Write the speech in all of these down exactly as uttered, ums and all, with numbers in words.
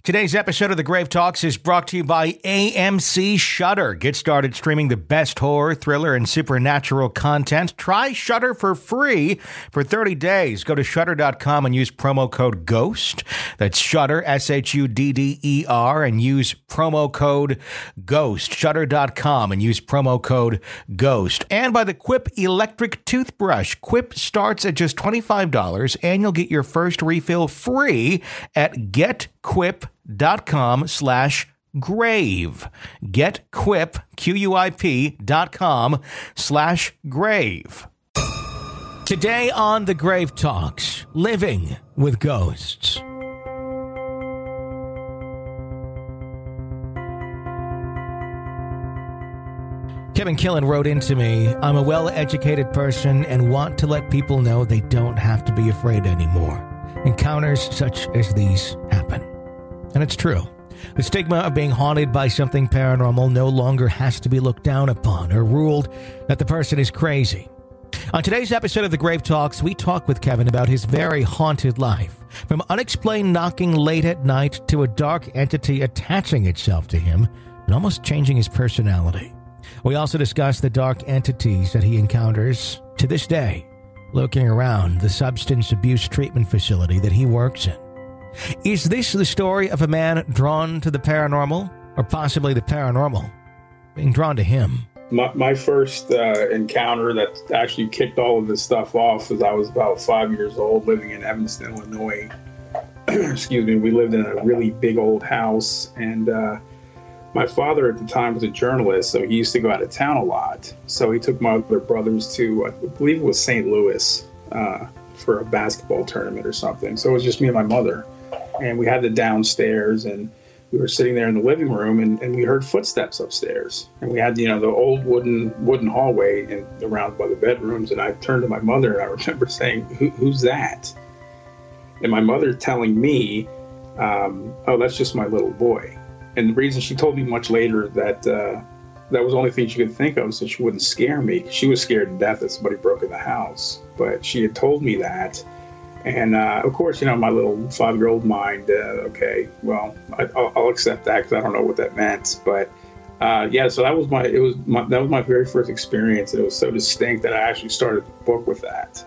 Today's episode of The Grave Talks is brought to you by A M C Shudder. Get started streaming the best horror, thriller, and supernatural content. Try Shudder for free for thirty days. Go to shudder dot com and use promo code GHOST. That's Shudder, S H U D D E R, and use promo code GHOST. shudder dot com and use promo code GHOST. And by the Quip electric toothbrush. Quip starts at just twenty-five dollars, and you'll get your first refill free at get quip dot com slash grave. GetQuip, Q U I P dot com slash grave. Today on The Grave Talks, living with ghosts. Kevin Killen wrote into me, I'm a well-educated person and want to let people know they don't have to be afraid anymore. Encounters such as these happen. And it's true. The stigma of being haunted by something paranormal no longer has to be looked down upon or ruled that the person is crazy. On today's episode of The Grave Talks, we talk with Kevin about his very haunted life, from unexplained knocking late at night to a dark entity attaching itself to him and almost changing his personality. We also discuss the dark entities that he encounters to this day, looking around the substance abuse treatment facility that he works in. Is this the story of a man drawn to the paranormal, or possibly the paranormal being drawn to him? My, my first uh, encounter that actually kicked all of this stuff off was I was about five years old, living in Evanston, Illinois. Excuse me. We lived in a really big old house, and uh, my father at the time was a journalist, so he used to go out of town a lot. So he took my other brothers to, I believe it was Saint Louis, uh, for a basketball tournament or something. So it was just me and my mother. And we had the downstairs, and we were sitting there in the living room, and, and we heard footsteps upstairs. And we had, you know, the old wooden wooden hallway and around by the bedrooms. And I turned to my mother, and I remember saying, Who, who's that? And my mother telling me, um, oh, that's just my little boy. And the reason she told me much later that uh, that was the only thing she could think of so she wouldn't scare me. She was scared to death that somebody broke in the house. But she had told me that. And, uh, of course, you know, my little five-year-old mind, uh, okay, well, I, I'll, I'll accept that because I don't know what that meant. But, uh, yeah, so that was my, it was my, that was my very first experience. And it was so distinct that I actually started the book with that.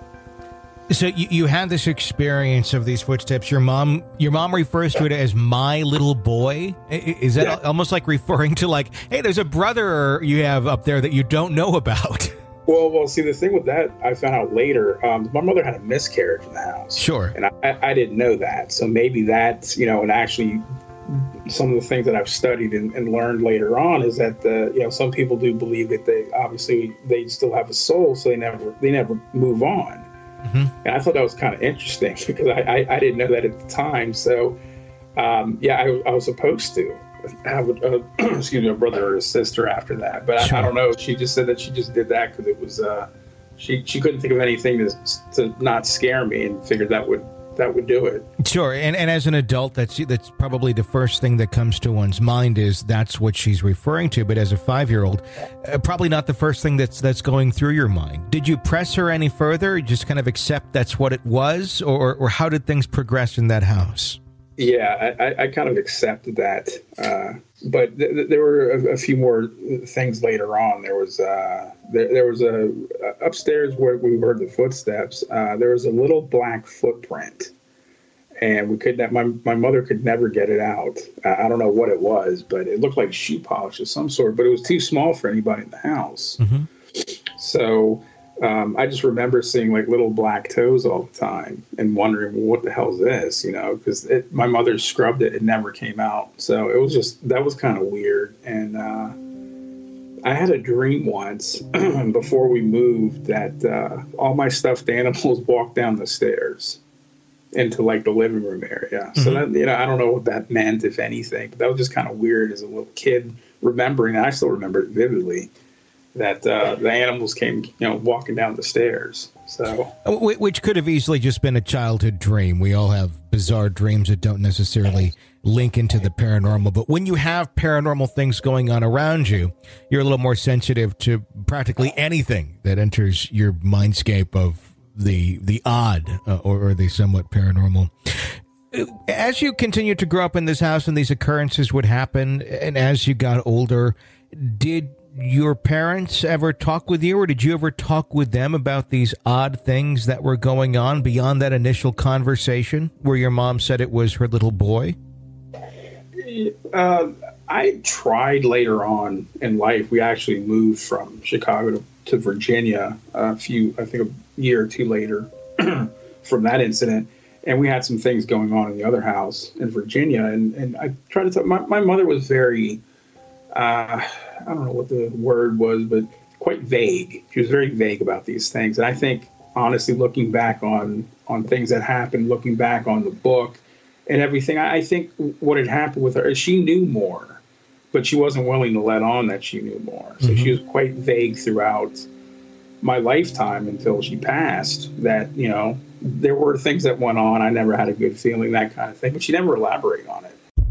So you, you had this experience of these footsteps. Your mom, your mom refers to it as my little boy. Is that yeah. almost like referring to like, hey, there's a brother you have up there that you don't know about? Well, well, see, the thing with that, I found out later, um, my mother had a miscarriage in the house. Sure. And I, I didn't know that. So maybe that's, you know, and actually some of the things that I've studied and, and learned later on is that, the, you know, some people do believe that they, obviously, they still have a soul, so they never, they never move on. Mm-hmm. And I thought that was kind of interesting because I, I, I didn't know that at the time. So, um, yeah, I, I was supposed to have a, uh, excuse me, a brother or a sister after that. But sure. I, I don't know. She just said that she just did that because it was, uh, she, she couldn't think of anything to, to not scare me and figured that would, that would do it. Sure. And and as an adult, that's that's probably the first thing that comes to one's mind is that's what she's referring to. But as a five-year-old, uh, probably not the first thing that's that's going through your mind. Did you press her any further? Just kind of accept that's what it was? Or, or how did things progress in that house? Yeah, I, I kind of accepted that. Uh, but th- th- there were a, a few more things later on. There was uh, there, there was a uh, upstairs where we heard the footsteps. Uh, there was a little black footprint, and we could my my mother could never get it out. Uh, I don't know what it was, but it looked like shoe polish of some sort. But it was too small for anybody in the house. Mm-hmm. So. Um, I just remember seeing like little black toes all the time and wondering, well, what the hell is this? You know, because my mother scrubbed it. It never came out. So it was just, that was kind of weird. And uh, I had a dream once before we moved that uh, all my stuffed animals walked down the stairs into like the living room area. Mm-hmm. So that, you know, I don't know what that meant, if anything, but that was just kind of weird as a little kid remembering. And I still remember it vividly. That uh, the animals came, you know, walking down the stairs. So, which could have easily just been a childhood dream. We all have bizarre dreams that don't necessarily link into the paranormal. But when you have paranormal things going on around you, you're a little more sensitive to practically anything that enters your mindscape of the the odd uh, or, or the somewhat paranormal. as you continued to grow up in this house and these occurrences would happen, and as you got older, did your parents ever talk with you, or did you ever talk with them about these odd things that were going on beyond that initial conversation where your mom said it was her little boy? Uh, I tried later on in life. We actually moved from Chicago to, to Virginia a few, I think a year or two later from that incident. And we had some things going on in the other house in Virginia. And, and I tried to tell, my, my mother was very, uh, I don't know what the word was, but quite vague. She was very vague about these things. And I think, honestly, looking back on, on things that happened, looking back on the book and everything, I, I think what had happened with her is she knew more, but she wasn't willing to let on that she knew more. So mm-hmm. she was quite vague throughout my lifetime until she passed, that, you know, there were things that went on. I never had a good feeling, that kind of thing, but she never elaborated on it.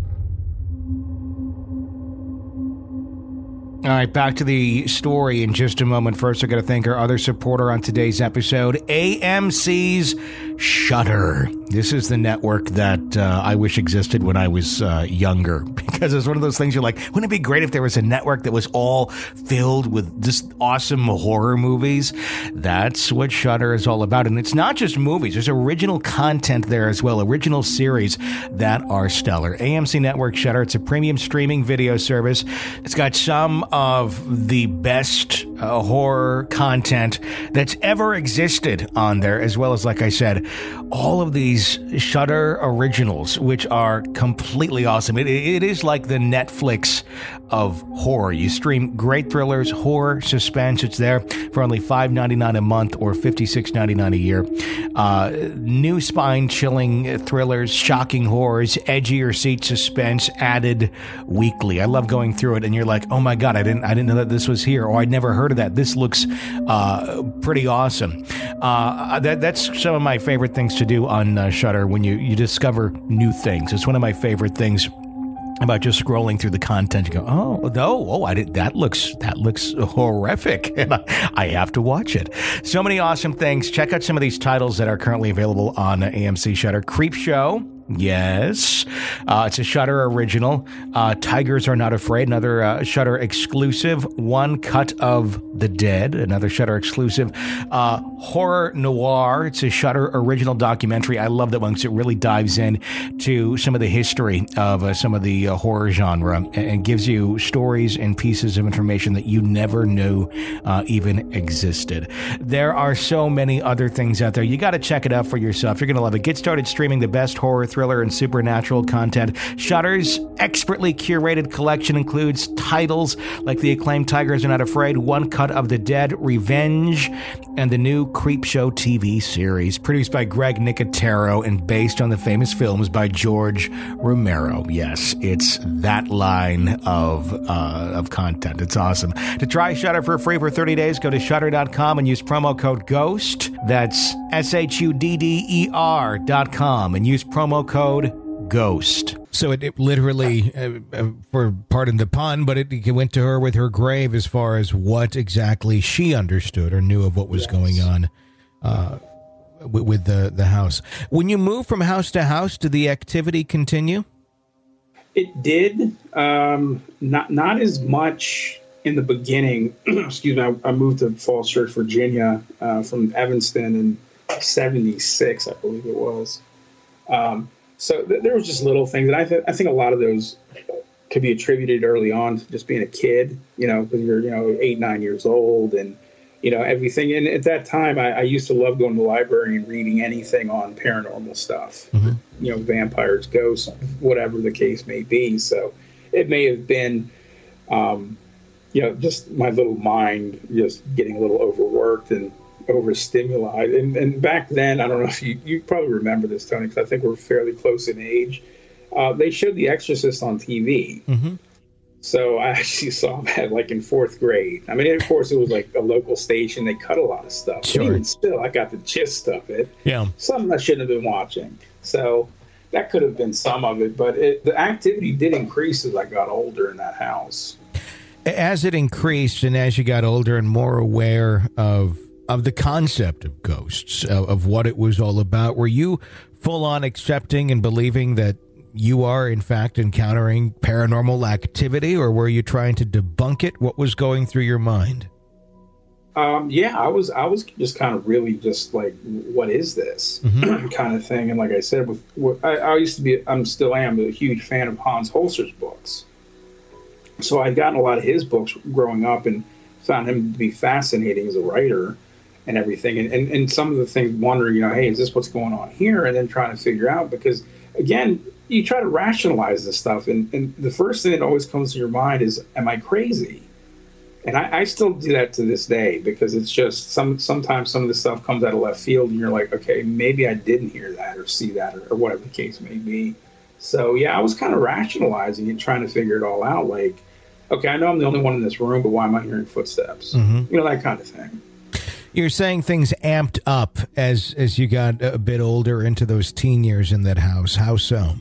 All right, back to the story in just a moment. First, I got to thank our other supporter on today's episode, A M C's Shudder. This is the network that uh, I wish existed when I was uh, younger, because it's one of those things you're like, wouldn't it be great if there was a network that was all filled with just awesome horror movies? That's what Shudder is all about. And it's not just movies. There's original content there as well, original series that are stellar. A M C Network Shudder, it's a premium streaming video service. It's got some of the best uh, horror content that's ever existed on there, as well as, like I said, all of these Shudder originals, which are completely awesome. It, it is like the Netflix of horror. You stream great thrillers, horror, suspense. It's there for only five dollars and ninety-nine cents a month or fifty-six dollars and ninety-nine cents a year. Uh, new spine-chilling thrillers, shocking horrors, edgier seat suspense added weekly. I love going through it, and you're like, oh my God, I didn't I didn't know that this was here, or I'd never heard of that. This looks uh, pretty awesome. Uh, that, that's some of my favorite things to do on uh, Shudder when you, you discover new things. It's one of my favorite things about just scrolling through the content. You go, oh, no, oh, I did. That looks that looks horrific, and I, I have to watch it. So many awesome things. Check out some of these titles that are currently available on uh, A M C Shudder. Creepshow. Yes. Uh, it's a Shudder original. Uh, Tigers Are Not Afraid, another uh, Shudder exclusive. One Cut of the Dead, another Shudder exclusive. Uh, Horror Noir, it's a Shudder original documentary. I love that one because it really dives in to some of the history of uh, some of the uh, horror genre and, and gives you stories and pieces of information that you never knew uh, even existed. There are so many other things out there. You got to check it out for yourself. You're going to love it. Get started streaming the best horror, thriller, and supernatural content. Shudder's expertly curated collection includes titles like the acclaimed Tigers Are Not Afraid, One Cut of the Dead, Revenge, and the new Creepshow T V series, produced by Greg Nicotero and based on the famous films by George Romero. Yes, it's that line of uh, of content. It's awesome. To try Shudder for free for thirty days, go to shudder dot com and use promo code GHOST. That's S H U D D E R dot com and use promo code GHOST. So it, it literally, uh, uh, for pardon the pun, but it, it went to her with her grave as far as what exactly she understood or knew of what was yes. going on uh, with, with the, the house. When you moved from house to house, did the activity continue? It did. Um, not not as much in the beginning. Excuse me. I, I moved to Falls Church, Virginia, uh, from Evanston in seventy-six, I believe it was. Um, so th- there was just little things, and I, th- I think a lot of those could be attributed early on to just being a kid, you know, because you're, you know, eight, nine years old, and, you know, everything. And at that time, I, I used to love going to the library and reading anything on paranormal stuff, mm-hmm. you know, vampires, ghosts, whatever the case may be. So it may have been, um, you know, just my little mind just getting a little overworked and overstimulated. And, and back then, I don't know if you, you probably remember this, Tony, because I think we're fairly close in age. Uh, they showed The Exorcist on T V. Mm-hmm. So I actually saw that like in fourth grade. I mean, of course, it was like a local station. They cut a lot of stuff. Sure. But even still, I got the gist of it. Yeah. Something I shouldn't have been watching. So that could have been some of it. But it, the activity did increase as I got older in that house. As it increased and as you got older and more aware of of the concept of ghosts, of, of what it was all about? Were you full on accepting and believing that you are, in fact, encountering paranormal activity, or were you trying to debunk it? What was going through your mind? Um, yeah, I was I was just kind of really just like, what is this mm-hmm. kind of thing? And like I said, with, with I, I used to be, I'm still am a huge fan of Hans Holzer's books. So I'd gotten a lot of his books growing up and found him to be fascinating as a writer and everything. And, and, and some of the things, wondering, you know, hey, is this what's going on here? And then trying to figure out, because again, you try to rationalize this stuff. And, and the first thing that always comes to your mind is, am I crazy? And I, I still do that to this day, because it's just some sometimes some of the stuff comes out of left field and you're like, okay, maybe I didn't hear that or see that, or, or whatever the case may be. So, yeah, I was kind of rationalizing and trying to figure it all out. Like, okay, I know I'm the only one in this room, but why am I hearing footsteps? Mm-hmm. You know, that kind of thing. You're saying things amped up as as you got a bit older into those teen years in that house. How so?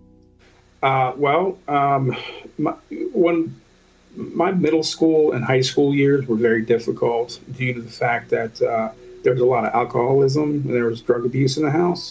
Uh, well, um, my, when my middle school and high school years were very difficult due to the fact that uh, there was a lot of alcoholism and there was drug abuse in the house.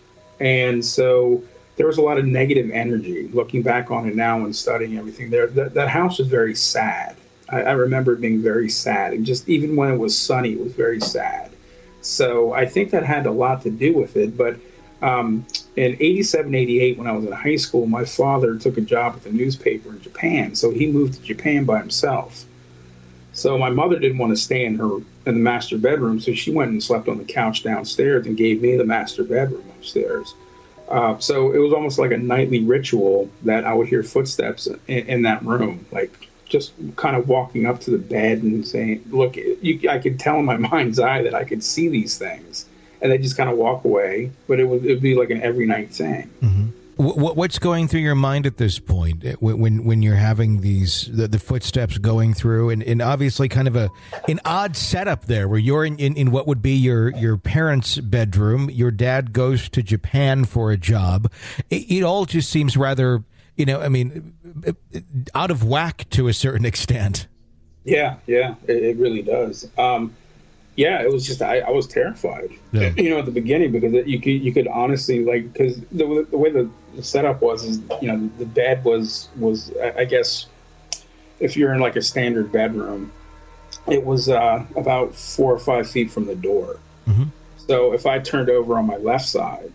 And so there was a lot of negative energy. Looking back on it now and studying everything there, that, that house was very sad. I, I remember it being very sad. And just even when it was sunny, it was very sad. So I think that had a lot to do with it. But um, in eighty-seven, eighty-eight, when I was in high school, my father took a job at the newspaper in Japan. So he moved to Japan by himself. So my mother didn't want to stay in her in the master bedroom. So she went and slept on the couch downstairs and gave me the master bedroom upstairs. Uh, so it was almost like a nightly ritual that I would hear footsteps in, in that room, like just kind of walking up to the bed and saying, look, you, I could tell in my mind's eye that I could see these things. And they just kind of walk away. But it would, it would be like an every night thing. Mm-hmm. What, what's going through your mind at this point when when you're having these the, the footsteps going through, and, and obviously kind of a an odd setup there where you're in, in, in what would be your, your parents' bedroom. Your dad goes to Japan for a job. It, it all just seems rather, you know, I mean, out of whack to a certain extent. Yeah, yeah, it, it really does. Um, Yeah, it was just I, I was terrified, yeah. you know, at the beginning, because you could you could honestly, like, because the, the way the, the setup was is, you know, the bed was was I guess if you're in like a standard bedroom, it was uh, about four or five feet from the door. Mm-hmm. So if I turned over on my left side,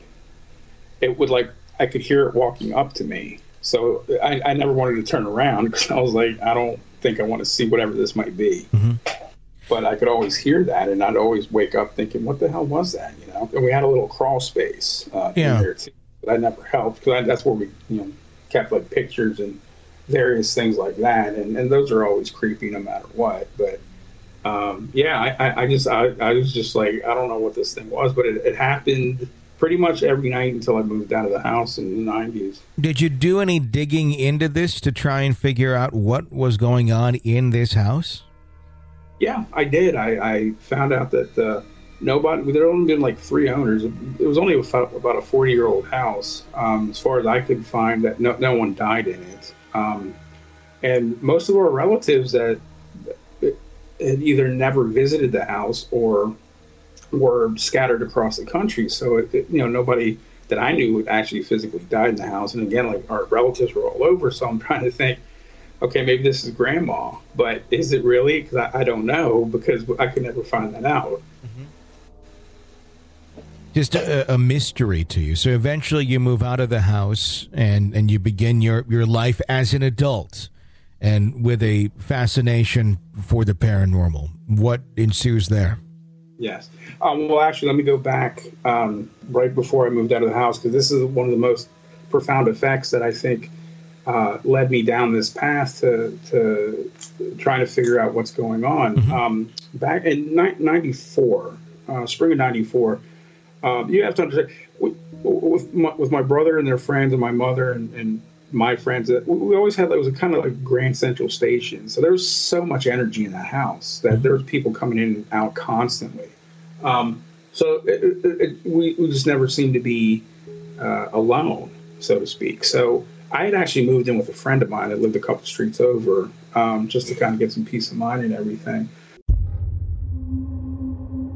it would like I could hear it walking up to me. So I, I never wanted to turn around because I was like, I don't think I want to see whatever this might be. Mm-hmm. But I could always hear that, and I'd always wake up thinking, what the hell was that, you know? And we had a little crawl space uh, yeah. in there, too. But that never helped, because that's where we, you know, kept, like, pictures and various things like that. And, and those are always creepy no matter what. But, um, yeah, I, I, I just, I, I was just like, I don't know what this thing was. But it, it happened pretty much every night until I moved out of the house in the nineties. Did you do any digging into this to try and figure out what was going on in this house? Yeah, I did. I, I found out that uh, nobody, there had only been like three owners. It was only about a forty-year-old house, um, as far as I could find, that no, no one died in it. Um, and most of our relatives that had either never visited the house or were scattered across the country. So, it, it, you know, nobody that I knew actually physically died in the house. And again, like, our relatives were all over. So I'm trying to think, okay, maybe this is grandma, but is it really? Because I, I don't know, because I could never find that out. Mm-hmm. Just a, a mystery to you. So eventually you move out of the house and, and you begin your, your life as an adult and with a fascination for the paranormal. What ensues there? Yes. Um, well, actually, let me go back um, right before I moved out of the house, because this is one of the most profound effects that I think Uh, led me down this path to, to trying to figure out what's going on. Mm-hmm. Um, back in ninety-four, uh, spring of ninety-four, um, you have to understand, with, with, my, with my brother and their friends and my mother and, and my friends, we, we always had, it was a kind of like Grand Central Station. So there was so much energy in that house that there was people coming in and out constantly. Um, so it, it, it, we, we just never seemed to be uh, alone, so to speak. So I had actually moved in with a friend of mine that lived a couple streets over, um, just to kind of get some peace of mind and everything.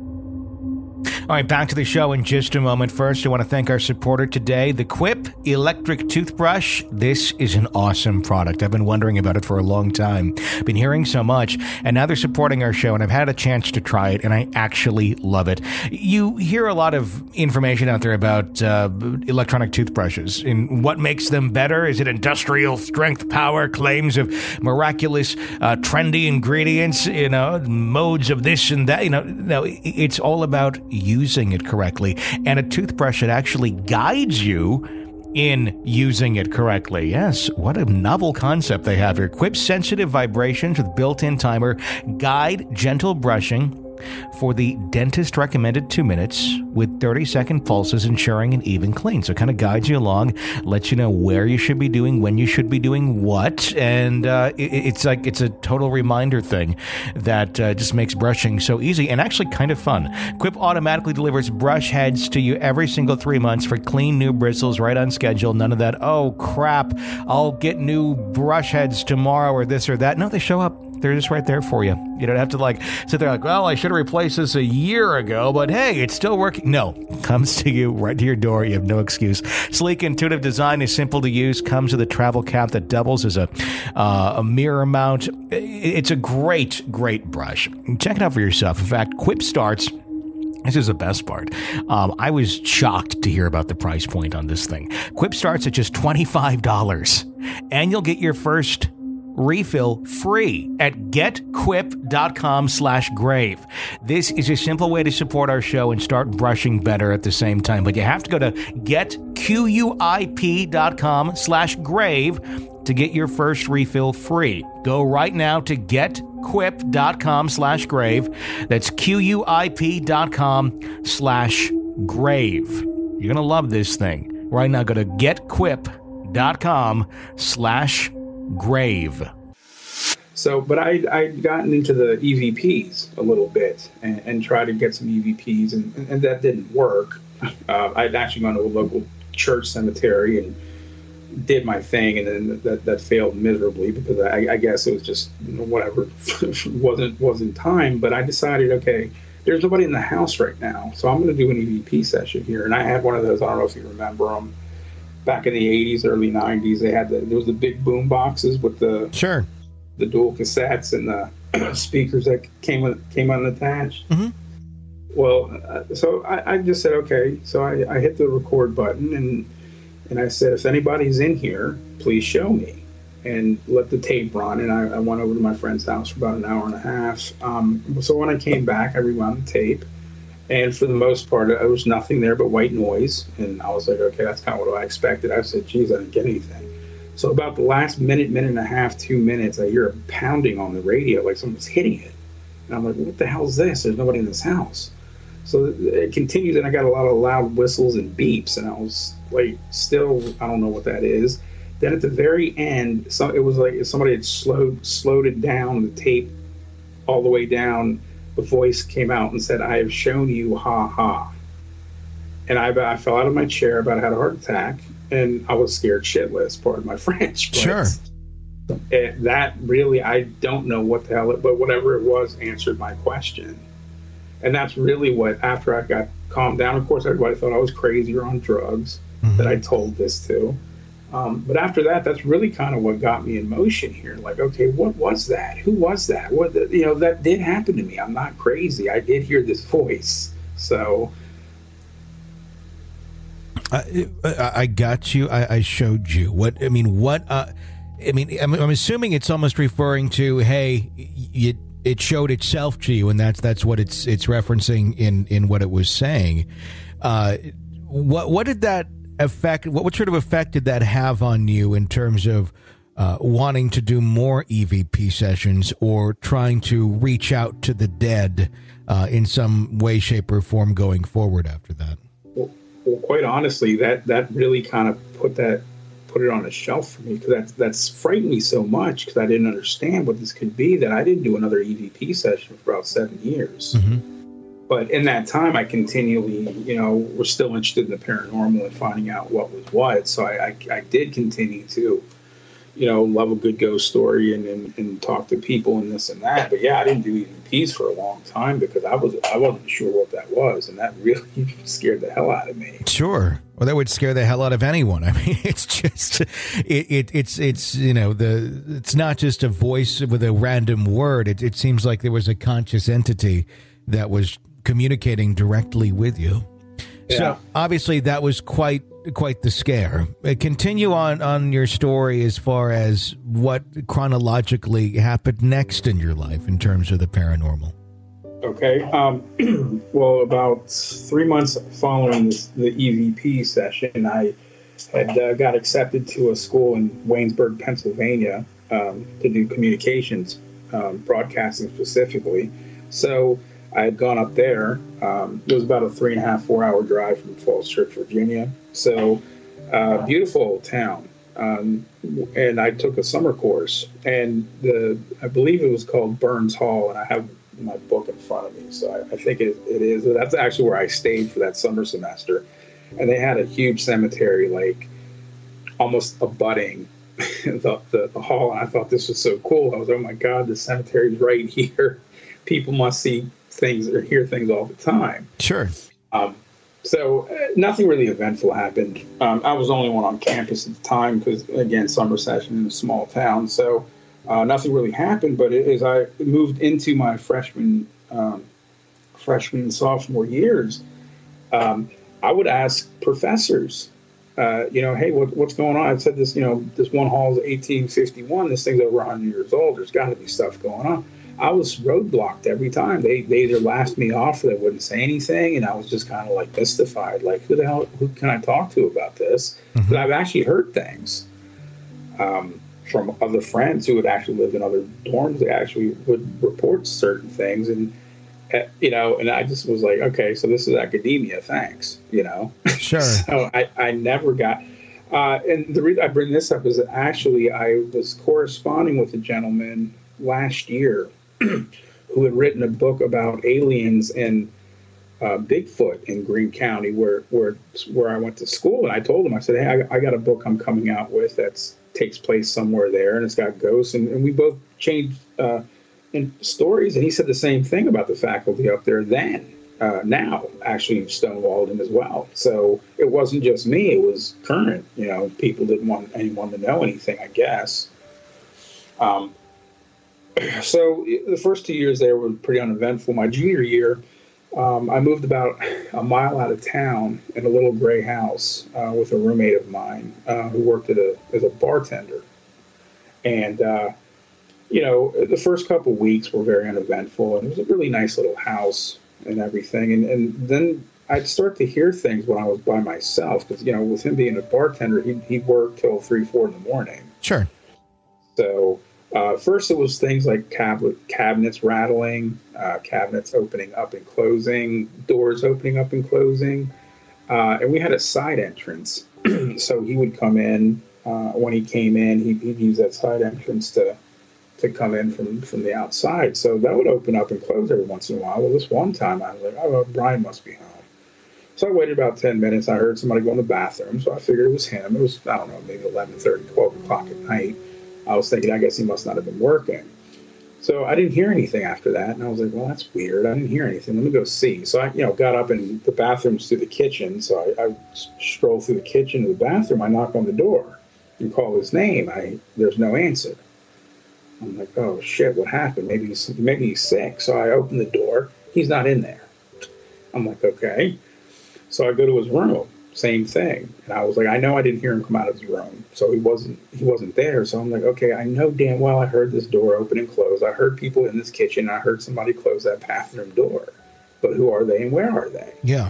All right, back to the show in just a moment. First, I want to thank our supporter today, the Quip Electric Toothbrush. This is an awesome product. I've been wondering about it for a long time. Been hearing so much, and now they're supporting our show, and I've had a chance to try it, and I actually love it. You hear a lot of information out there about uh, electronic toothbrushes and what makes them better. Is it industrial strength power, claims of miraculous, uh, trendy ingredients, you know, modes of this and that? You know, no, it's all about using it correctly. And a toothbrush that actually guides you in using it correctly. Yes, what a novel concept they have here. Quip's sensitive vibrations with built-in timer guide gentle brushing for the dentist recommended two minutes with thirty second pulses, ensuring an even clean. So it kind of guides you along, lets you know where you should be doing, when you should be doing what. And uh, it, it's like it's a total reminder thing that uh, just makes brushing so easy and actually kind of fun. Quip automatically delivers brush heads to you every single three months for clean new bristles right on schedule. None of that, oh crap, I'll get new brush heads tomorrow or this or that. No, they show up. They're just right there for you. You don't have to like sit there like, well, I should have replaced this a year ago, but hey, it's still working. No, comes to you right to your door. You have no excuse. Sleek, intuitive design is simple to use. Comes with a travel cap that doubles as a uh, a mirror mount. It's a great, great brush. Check it out for yourself. In fact, Quip starts. This is the best part. Um, I was shocked to hear about the price point on this thing. Quip starts at just twenty-five dollars, and you'll get your first refill free at getquip.com slash grave. This is a simple way to support our show and start brushing better at the same time. But you have to go to getquip.com slash grave to get your first refill free. Go right now to getquip.com slash grave. That's Q-U-I-P.com slash grave. You're going to love this thing. Right now, go to getquip.com slash grave. So, but I I'd gotten into the E V Ps a little bit and, and tried to get some E V Ps, and, and that didn't work. Uh, I'd actually gone to a local church cemetery and did my thing, and then that, that failed miserably because I, I guess it was just, you know, whatever, wasn't wasn't time. But I decided, okay, there's nobody in the house right now, so I'm going to do an E V P session here. And I had one of those. I don't know if you remember them. Back in the eighties, early nineties, they had the, there was the big boom boxes with the sure the dual cassettes and the speakers that came with, came unattached. Mm-hmm. Well, uh, so I, I just said, okay. So I, I hit the record button and and I said, if anybody's in here, please show me, and let the tape run. And I, I went over to my friend's house for about an hour and a half. Um, so when I came back, I rewound the tape. And for the most part, there was nothing there but white noise. And I was like, okay, that's kind of what I expected. I said, geez, I didn't get anything. So about the last minute, minute and a half, two minutes, I hear a pounding on the radio, like someone's hitting it. And I'm like, what the hell is this? There's nobody in this house. So it continued, and I got a lot of loud whistles and beeps. And I was like, still, I don't know what that is. Then at the very end, so it was like somebody had slowed, slowed it down, the tape all the way down. The voice came out and said, I have shown you, ha ha. And I, I fell out of my chair, about had a heart attack, and I was scared shitless, pardon my French. But sure. It, that really, I don't know what the hell, it, but whatever it was answered my question. And that's really what, after I got calmed down, of course, everybody thought I was crazy or on drugs, mm-hmm. that I told this to. Um, but after that, that's really kind of what got me in motion here. Like, okay, what was that? Who was that? What, the, you know, that did happen to me. I'm not crazy. I did hear this voice. So. I, I got you. I, I showed you. What, I mean, what, uh, I mean, I'm, I'm assuming it's almost referring to, hey, you, it showed itself to you, and that's, that's what it's, it's referencing in, in what it was saying. Uh, what, what did that effect, what, what sort of effect did that have on you in terms of uh, wanting to do more E V P sessions or trying to reach out to the dead uh, in some way, shape, or form going forward after that? Well, well quite honestly, that, that really kind of put that put it on a shelf for me, because that's that's frightened me so much, because I didn't understand what this could be, that I didn't do another E V P session for about seven years. Mm-hmm. But in that time, I continually, you know, was still interested in the paranormal and finding out what was what. So I, I, I did continue to, you know, love a good ghost story and, and, and talk to people and this and that. But yeah, I didn't do E V Ps for a long time because I was I wasn't sure what that was, and that really scared the hell out of me. Sure. Well, that would scare the hell out of anyone. I mean, it's just it, it it's it's you know the it's not just a voice with a random word. It it seems like there was a conscious entity that was communicating directly with you. Yeah. So obviously that was quite quite the scare. Uh, continue on on your story as far as what chronologically happened next in your life in terms of the paranormal. Okay. Um, well, about three months following this, the E V P session, I had uh, got accepted to a school in Waynesburg, Pennsylvania, um, to do communications, um, broadcasting specifically. So I had gone up there. Um, it was about a three and a half, four hour drive from Falls Church, Virginia. So uh, beautiful old town. Um, and I took a summer course, and the I believe it was called Burns Hall, and I have my book in front of me, so I, I think it, it is. That's actually where I stayed for that summer semester, and they had a huge cemetery, like almost abutting the, the, the hall, and I thought this was so cool. I was, oh my God, the cemetery's right here. People must see things or hear things all the time. Sure. Um, so uh, nothing really eventful happened. Um, I was the only one on campus at the time because, again, summer session in a small town. So uh, nothing really happened. But as I moved into my freshman, um, freshman and sophomore years, um, I would ask professors, uh, you know, hey, what, what's going on? I said this, you know, this one hall is eighteen fifty-one. This thing's over one hundred years old. There's got to be stuff going on. I was roadblocked every time. They they either laughed me off or they wouldn't say anything, and I was just kind of like mystified. Like, who the hell, who can I talk to about this? Mm-hmm. But I've actually heard things um, from other friends who had actually lived in other dorms. They actually would report certain things, and uh, you know, and I just was like, okay, so this is academia. Thanks, you know. Sure. So I I never got. Uh, and the reason I bring this up is that actually I was corresponding with a gentleman last year who had written a book about aliens and uh, Bigfoot in Greene County, where where where I went to school. And I told him, I said, hey, I, I got a book I'm coming out with that takes place somewhere there, and it's got ghosts. And, and we both changed uh, in stories. And he said the same thing about the faculty up there then. Uh, now, actually stonewalled him as well. So it wasn't just me; it was current. You know, people didn't want anyone to know anything, I guess. Um, So the first two years there were pretty uneventful. My junior year, um, I moved about a mile out of town in a little gray house uh, with a roommate of mine uh, who worked at a, as a bartender. And, uh, you know, the first couple of weeks were very uneventful, and it was a really nice little house and everything. And, and then I'd start to hear things when I was by myself because, you know, with him being a bartender, he he worked till three, four in the morning. Sure. So... Uh, first, it was things like cab- cabinets rattling, uh, cabinets opening up and closing, doors opening up and closing. Uh, and we had a side entrance. So he would come in. Uh, when he came in, he'd, he'd use that side entrance to to come in from, from the outside. So that would open up and close every once in a while. Well, this one time, I was like, oh, Brian must be home. So I waited about ten minutes. I heard somebody go in the bathroom. So I figured it was him. It was, I don't know, maybe eleven thirty, twelve o'clock at night. I was thinking, I guess he must not have been working. So I didn't hear anything after that. And I was like, well, that's weird. I didn't hear anything. Let me go see. So I, you know, got up in the bathroom's through the kitchen. So I, I strolled through the kitchen to the bathroom. I knock on the door and call his name. I There's no answer. I'm like, oh, shit, what happened? Maybe he's, maybe he's sick. So I open the door. He's not in there. I'm like, okay. So I go to his room. Same thing. And I was like, I know I didn't hear him come out of his room. So he wasn't he wasn't there. So I'm like, okay, I know damn well I heard this door open and close. I heard people in this kitchen. I heard somebody close that bathroom door. But who are they and where are they? Yeah.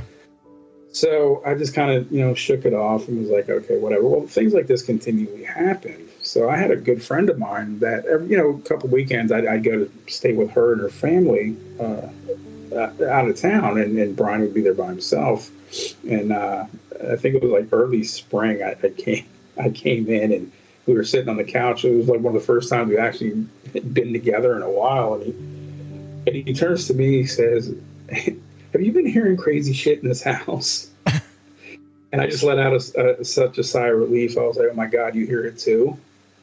So I just kind of, you know, shook it off and was like, okay, whatever. Well, things like this continually happen. So I had a good friend of mine that, every, you know, a couple weekends I'd, I'd go to stay with her and her family uh, out of town. And, and Brian would be there by himself. And uh, I think it was like early spring. I, I came, I came in, and we were sitting on the couch. It was like one of the first times we actually been together in a while. And he, and he turns to me, he says, "Have you been hearing crazy shit in this house?" And I just let out a, a, such a sigh of relief. I was like, "Oh my God, you hear it too?"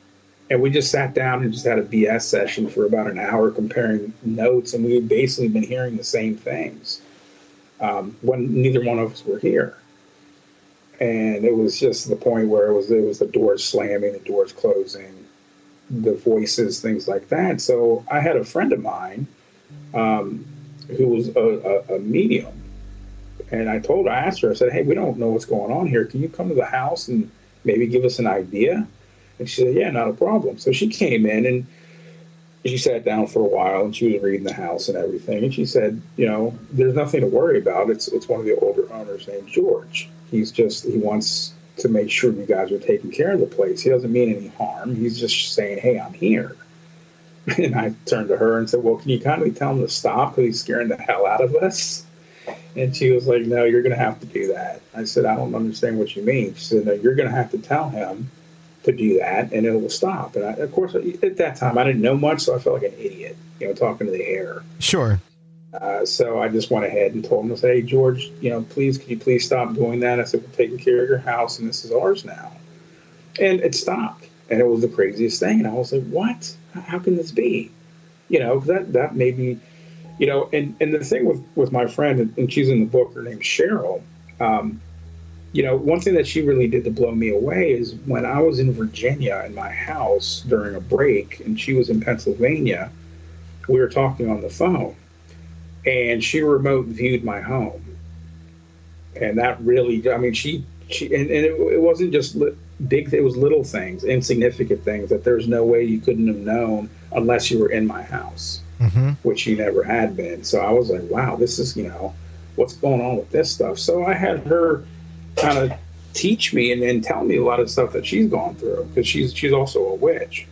and we just sat down and just had a B S session for about an hour comparing notes, and we had basically been hearing the same things um, when neither one of us were here. And it was just the point where it was it was the doors slamming, the doors closing, the voices, things like that. So I had a friend of mine um, who was a, a, a medium, and I told her, I asked her, I said, hey, we don't know what's going on here. Can you come to the house and maybe give us an idea? And she said, yeah, not a problem. So she came in and she sat down for a while, and she was reading the house and everything. And she said, you know, there's nothing to worry about. It's it's one of the older owners named George. He's just, he wants to make sure you guys are taking care of the place. He doesn't mean any harm. He's just saying, hey, I'm here. And I turned to her and said, well, can you kindly tell him to stop because he's scaring the hell out of us? And she was like, no, you're going to have to do that. I said, I don't understand what you mean. She said, no, you're going to have to tell him to do that, and it will stop. And I, of course, at that time, I didn't know much, so I felt like an idiot, you know, talking to the air. Sure. Uh, so I just went ahead and told him, I said, hey, George, you know, please, can you please stop doing that? I said, we're taking care of your house, and this is ours now. And it stopped, and it was the craziest thing. And I was like, what? How can this be? You know, that that made me, you know, and, and the thing with, with my friend, and she's in the book, her name's Cheryl, um, you know, one thing that she really did to blow me away is when I was in Virginia in my house during a break, and she was in Pennsylvania, we were talking on the phone. And she remote viewed my home, and that really, I mean, she, she, and, and it, it wasn't just li- big, it was little things, insignificant things that there's no way you couldn't have known unless you were in my house, mm-hmm. which she never had been. So I was like, wow, this is, you know, what's going on with this stuff? So I had her kind of teach me and then tell me a lot of stuff that she's gone through, because she's, she's also a witch.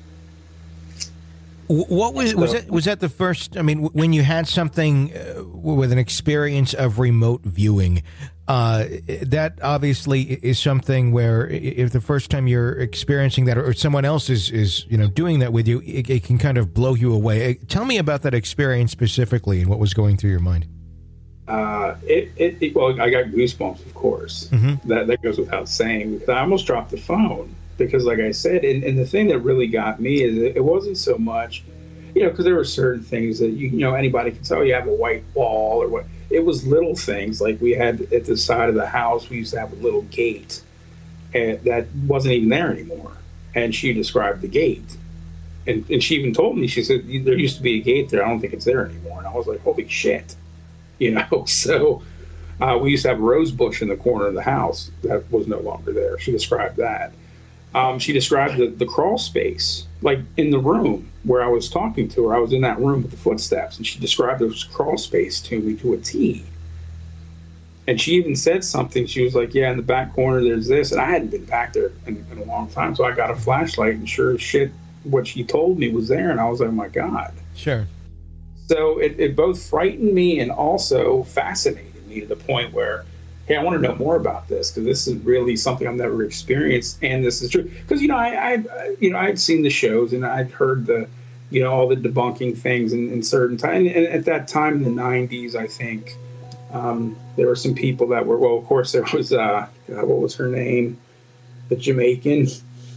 What was was that? Was that the first? I mean, when you had something uh, with an experience of remote viewing, uh, that obviously is something where if the first time you're experiencing that, or someone else is is you know doing that with you, it, it can kind of blow you away. Tell me about that experience specifically and what was going through your mind. Uh, it, it, it well, I got goosebumps, of course. Mm-hmm. That that goes without saying, because I almost dropped the phone. Because, like I said, and, and the thing that really got me is it wasn't so much, you know, because there were certain things that, you, you know, anybody can say, oh, you have a white wall or what. It was little things. Like we had at the side of the house, we used to have a little gate and that wasn't even there anymore. And she described the gate. And, and she even told me, she said, there used to be a gate there. I don't think it's there anymore. And I was like, holy shit. You know, so uh, we used to have a rose bush in the corner of the house that was no longer there. She described that. Um, she described the, the crawl space, like in the room where I was talking to her. I was in that room with the footsteps, and she described this crawl space to me to a T. And she even said something. She was like, yeah, in the back corner, there's this. And I hadn't been back there in, in a long time, so I got a flashlight, and sure as shit, what she told me was there. And I was like, oh, my God. Sure. So it, it both frightened me and also fascinated me to the point where, hey, I want to know more about this, because this is really something I've never experienced, and this is true. Because, you know, I, I, you know, I'd seen the shows, and I'd heard the, you know, all the debunking things in, in certain time. And at that time in the nineties, I think, um, there were some people that were, well, of course, there was, uh, God, what was her name? The Jamaican.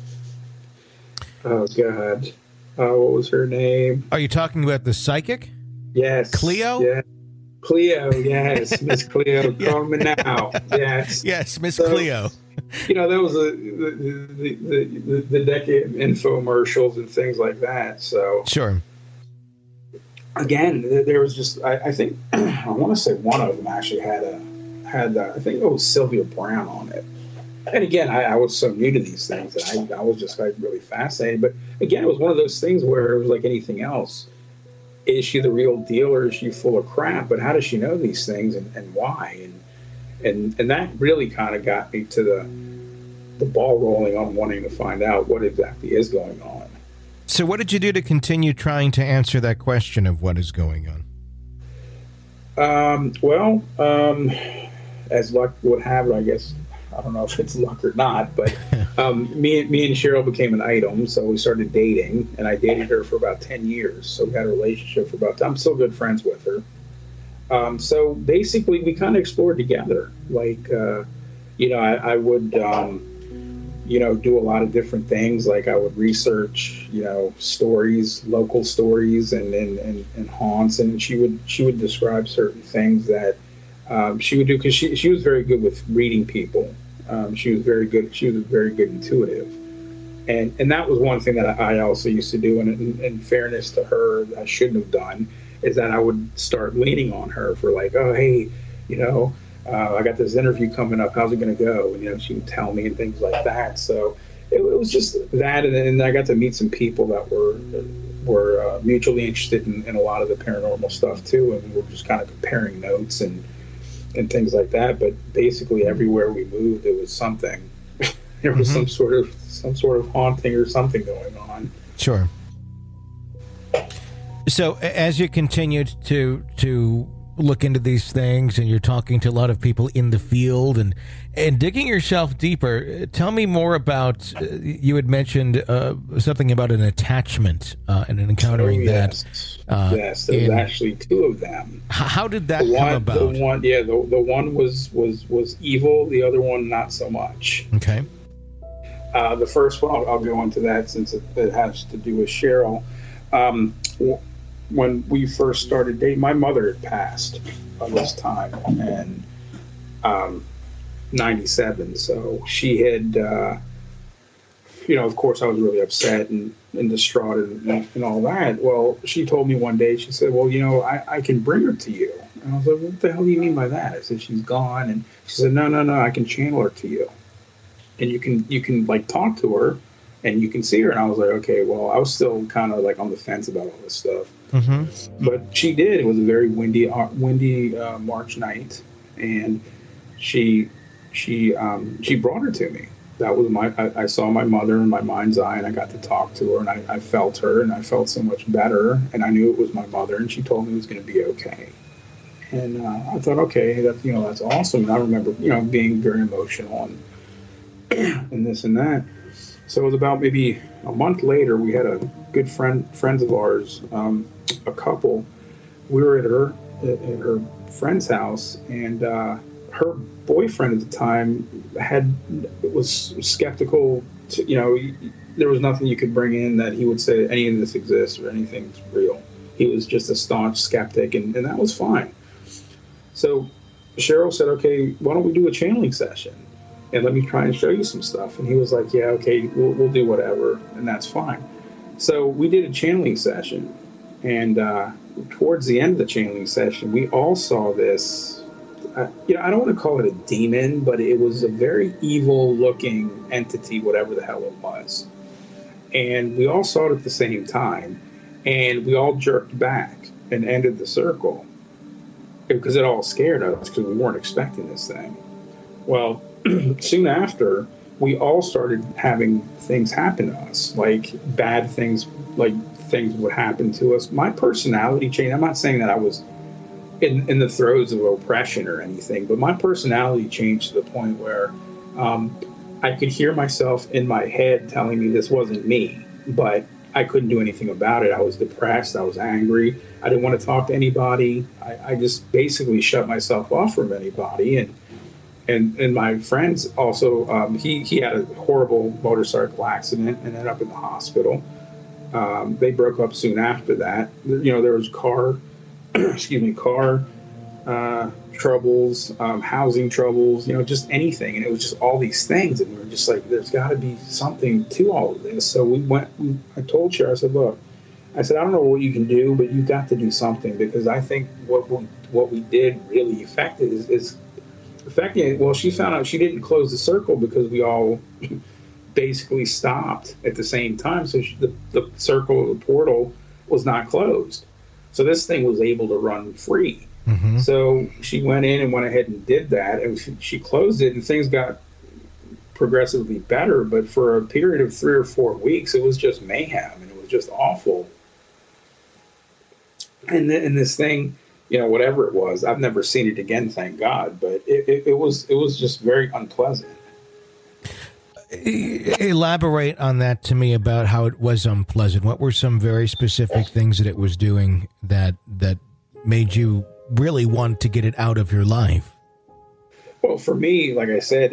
Oh, God. Uh, what was her name? Are you talking about the psychic? Yes. Cleo? Yeah. Cleo, yes, Miss Cleo, yeah. Call me now, yes, yes, Miss so, Cleo. You know, there was a, the, the, the, the, the decade of infomercials and things like that. So sure. Again, there was just I, I think I want to say one of them actually had a had a, I think it was Sylvia Brown on it. And again, I, I was so new to these things that I, I was just like really fascinated. But again, it was one of those things where it was like anything else. Is she the real deal, or is she full of crap? But how does she know these things, and, and why? And and and that really kind of got me to the the ball rolling on wanting to find out what exactly is going on. So what did you do to continue trying to answer that question of what is going on? Um, well, um, as luck would have it, I guess, I don't know if it's luck or not, but um, me, me and Cheryl became an item, so we started dating, and I dated her for about ten years, so we had a relationship for about, I'm still good friends with her. Um, so basically, we kind of explored together. Like, uh, you know, I, I would, um, you know, do a lot of different things. Like I would research, you know, stories, local stories, and and, and, and haunts, and she would she would describe certain things that um, she would do because she she was very good with reading people. Um, she was very good. She was very good intuitive, and and that was one thing that I also used to do. And in, in fairness to her, I shouldn't have done is that I would start leaning on her for like, oh hey, you know. Uh, I got this interview coming up. How's it going to go? And, you know, she would tell me and things like that. So it, it was just that. And then I got to meet some people that were were uh, mutually interested in, in a lot of the paranormal stuff, too. And we were just kind of comparing notes and, and things like that. But basically everywhere we moved, it was something. There was mm-hmm. some sort of some sort of haunting or something going on. Sure. So as you continued to to look into these things and you're talking to a lot of people in the field and and digging yourself deeper, tell me more about uh, you had mentioned uh, something about an attachment uh, and encountering oh, yes. that uh, yes there was in, actually two of them. How did that the come one, about? The one yeah the, the one was was was evil, the other one not so much. Okay. Uh, the first one I'll, I'll go into that since it, it has to do with Cheryl. um, When we first started dating, my mother had passed by this time, and um, ninety-seven. So she had, uh, you know, of course, I was really upset and, and distraught and, and all that. Well, she told me one day, she said, well, you know, I, I can bring her to you. And I was like, what the hell do you mean by that? I said, she's gone. And she said, no, no, no, I can channel her to you. And you can, you can like talk to her and you can see her. And I was like, okay, well, I was still kind of like on the fence about all this stuff. Mm-hmm. But she did. It was a very windy, uh, windy uh, March night, and she, she, um, she brought her to me. That was my. I, I saw my mother in my mind's eye, and I got to talk to her, and I, I felt her, and I felt so much better, and I knew it was my mother, and she told me it was going to be okay. And uh, I thought, okay, that you know, that's awesome. And I remember, you know, being very emotional and and this and that. So it was about maybe a month later, we had a good friend, friends of ours, um, a couple. We were at her at her friend's house, and uh, her boyfriend at the time had was skeptical. To, you know, there was nothing you could bring in that he would say any of this exists or anything's real. He was just a staunch skeptic, and, and that was fine. So Cheryl said, "Okay, why don't we do a channeling session? And let me try and show you some stuff." And he was like, yeah, okay, we'll, we'll do whatever. And that's fine. So we did a channeling session. And uh, towards the end of the channeling session, we all saw this, uh, you know, I don't want to call it a demon, but it was a very evil looking entity, whatever the hell it was. And we all saw it at the same time. And we all jerked back and ended the circle because it all scared us because we weren't expecting this thing. Well, soon after, we all started having things happen to us, like bad things, like things would happen to us. My personality changed. I'm not saying that I was in, in the throes of oppression or anything, but my personality changed to the point where um, I could hear myself in my head telling me this wasn't me, but I couldn't do anything about it. I was depressed. I was angry. I didn't want to talk to anybody. I, I just basically shut myself off from anybody. And And and my friends also, um, he, he had a horrible motorcycle accident and ended up in the hospital. Um, they broke up soon after that. You know, there was car, excuse me, car uh, troubles, um, housing troubles, you know, just anything. And it was just all these things. And we were just like, there's got to be something to all of this. So we went, we, I told Cher, I said, look, I said, I don't know what you can do, but you've got to do something because I think what we, what we did really affected is, is affecting it. Well, she found out she didn't close the circle because we all basically stopped at the same time. So she, the, the circle, the portal was not closed. So this thing was able to run free. Mm-hmm. So she went in and went ahead and did that. And she, she closed it and things got progressively better. But for a period of three or four weeks, it was just mayhem and it was just awful. And, th- and this thing, you know, whatever it was, I've never seen it again, thank God. But it, it, it was it was just very unpleasant. Elaborate on that to me about how it was unpleasant. What were some very specific things that it was doing that that made you really want to get it out of your life? Well, for me, like I said, it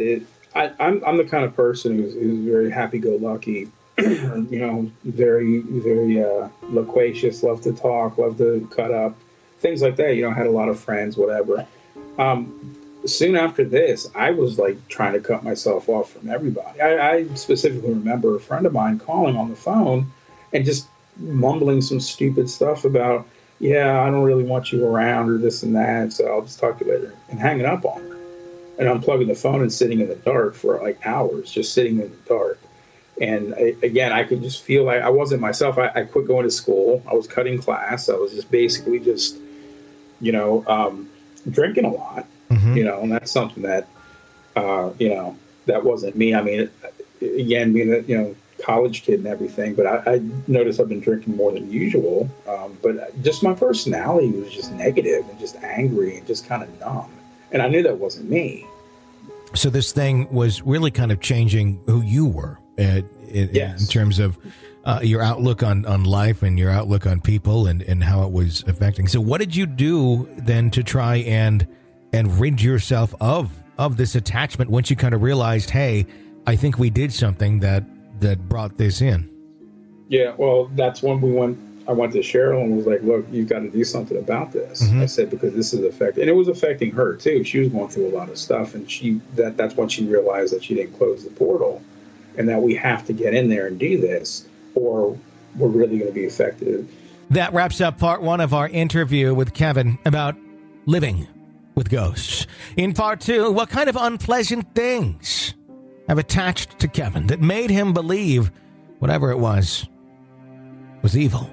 I, I'm I'm the kind of person who's, who's very happy-go-lucky, you know, very very uh, loquacious, love to talk, love to cut up, things like that. You know, had a lot of friends, whatever. Um, soon after this, I was like trying to cut myself off from everybody. I, I specifically remember a friend of mine calling on the phone and just mumbling some stupid stuff about, yeah, I don't really want you around or this and that, so I'll just talk to you later, and hanging up on her. And unplugging the phone and sitting in the dark for like hours, just sitting in the dark. And I, again, I could just feel like I wasn't myself. I, I quit going to school. I was cutting class. I was just basically just, you know, um, drinking a lot, mm-hmm. you know, and that's something that, uh, you know, that wasn't me. I mean, again, being a, you know, college kid and everything, but I, I noticed I've been drinking more than usual. Um, but just my personality was just negative and just angry and just kind of numb. And I knew that wasn't me. So this thing was really kind of changing who you were uh, in, yes. in terms of uh, your outlook on, on life and your outlook on people and, and how it was affecting. So what did you do then to try and and rid yourself of of this attachment once you kind of realized, hey, I think we did something that, that brought this in? Yeah, well, that's when we went. I went to Cheryl and was like, look, you've got to do something about this. Mm-hmm. I said, because this is affecting, and it was affecting her too. She was going through a lot of stuff, and she that that's when she realized that she didn't close the portal and that we have to get in there and do this or we're really going to be affected. That wraps up part one of our interview with Kevin about living with ghosts. In part two, what kind of unpleasant things have attached to Kevin that made him believe whatever it was was evil?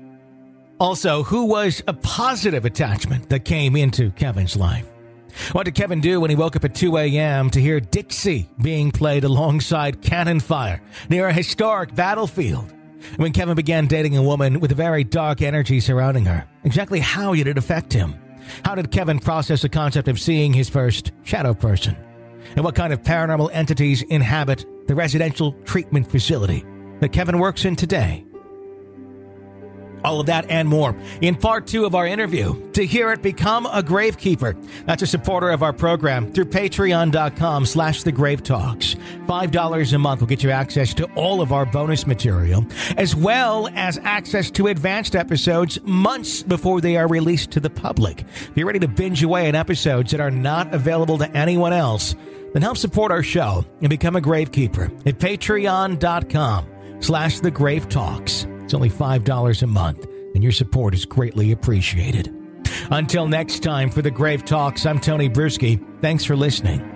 Also, who was a positive attachment that came into Kevin's life? What did Kevin do when he woke up at two a.m. to hear Dixie being played alongside cannon fire near a historic battlefield? When Kevin began dating a woman with a very dark energy surrounding her, exactly how did it affect him? How did Kevin process the concept of seeing his first shadow person? And what kind of paranormal entities inhabit the residential treatment facility that Kevin works in today? All of that and more in part two of our interview. To hear it, become a Gravekeeper. That's a supporter of our program through patreon.com slash the Grave Talks. five dollars a month will get you access to all of our bonus material, as well as access to advanced episodes months before they are released to the public. If you're ready to binge away on episodes that are not available to anyone else, then help support our show and become a Gravekeeper at patreon.com slash the Grave Talks. It's only five dollars a month, and your support is greatly appreciated. Until next time, for the Grave Talks, I'm Tony Bruschi. Thanks for listening.